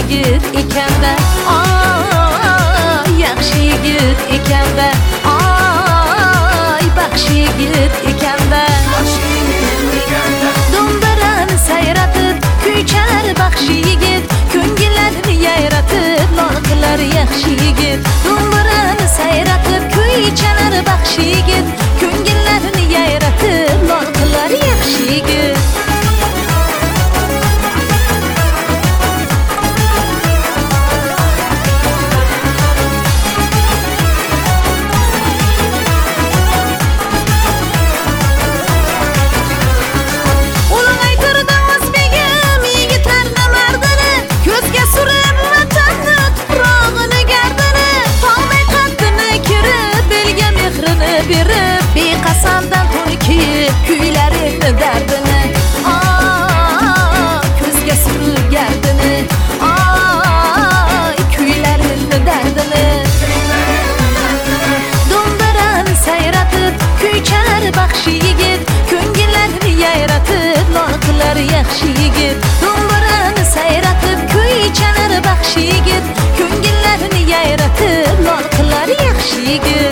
yigit ekan-da, yaxshi yigit ekan-da, baxshi yigit ekan-da. Do'mbarani sayratib, kuy chalar baxshi yigit, ko'ngillarni yayratib, lol qilar yaxshi yigit. Do'mbarani sayratib, kuy chalar baxshi yigit, ko'ngillarni yayratib, lol qilar yaxshi yigit. Beqasamdan to'nki kuylarini dardini, ko'zga surib gardini, kuylarini dardini. Do'mbarani sayratib, kuy chalar baxshi yigit, ko'ngillarni yayratib, lol qilar yaxshi yigit. Do'mbarani sayratib, kuy chalar baxshi yigit, ko'ngillarni yayratib, lol qilar yaxshi yigit.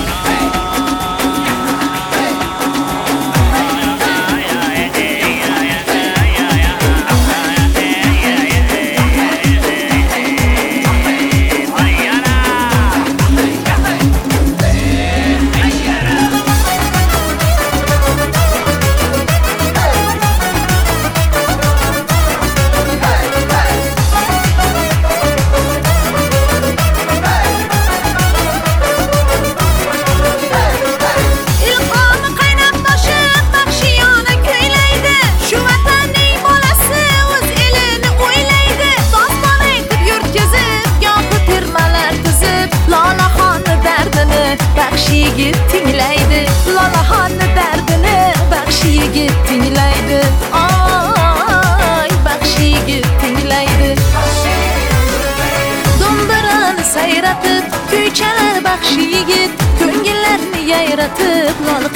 Baxshi yigit tinglaydi, lolaxonni dardini, baxshi yigit tinglaydi, baxshi yigit tinglaydi. Do'mbarani sayratib, kuy chalar baxshi yigit, ko'ngillarni yayratib, lol